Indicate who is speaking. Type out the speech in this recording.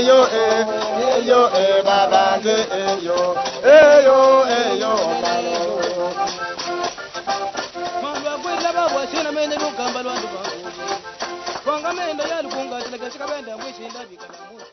Speaker 1: babanze eyo
Speaker 2: Mamba kwenda babwa sina mende lukamba lwandu bangu. Kwanga mendo yalukunga tileka sikabenda mwishinda bikala.